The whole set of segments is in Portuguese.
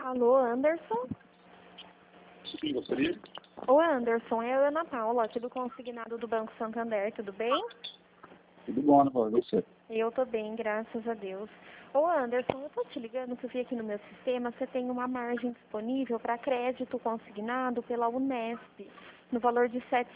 Alô, Anderson? Sim, gostaria? Ô, Anderson, é a Ana Paula, aqui do consignado do Banco Santander, tudo bem? Tudo bom, Ana Paula, você? Eu tô bem, graças a Deus. Ô, Anderson, eu tô te ligando que eu vi aqui no meu sistema, você tem uma margem disponível para crédito consignado pela Unesp, no valor de R$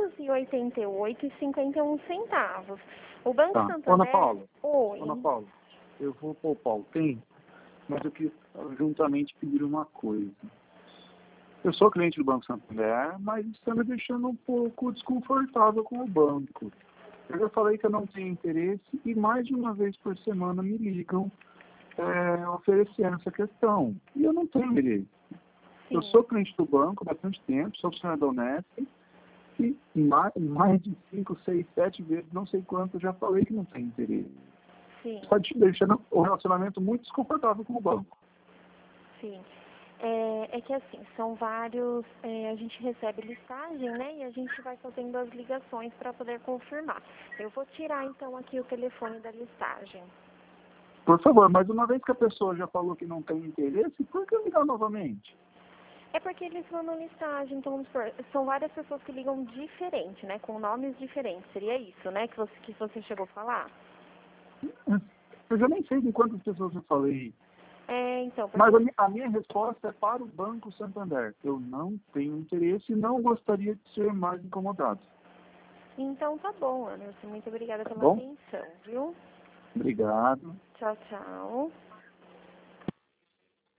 788,51. O Banco Tá. Santander... Ana Paula, Oi. Ana Paula, eu vou poupar o tempo, mas eu quis juntamente pedir uma coisa. Eu sou cliente do Banco Santander, mas está me deixando um pouco desconfortável com o banco. Eu já falei que eu não tenho interesse e mais de uma vez por semana me ligam oferecendo essa questão. E eu não tenho interesse. Sim. Eu sou cliente do banco há bastante tempo, sou funcionário da Unesp e mais de 5, 6, 7 vezes, não sei quanto, eu já falei que não tenho interesse. Sim. Está te deixando o relacionamento muito desconfortável com o banco. Sim. É que assim, são vários, a gente recebe listagem, né, e a gente vai fazendo as ligações para poder confirmar. Eu vou tirar então aqui o telefone da listagem. Por favor, mas uma vez que a pessoa já falou que não tem interesse, por que ligar novamente? É porque eles mandam listagem, então vamos supor, são várias pessoas que ligam diferente, né, com nomes diferentes. Seria isso, né, que você chegou a falar? Eu já nem sei com quantas pessoas eu falei. Então... Mas a minha resposta é para o Banco Santander. Eu não tenho interesse e não gostaria de ser mais incomodado. Então tá bom, Anderson. Muito obrigada Tá pela bom? atenção, viu? Obrigado. Tchau, tchau.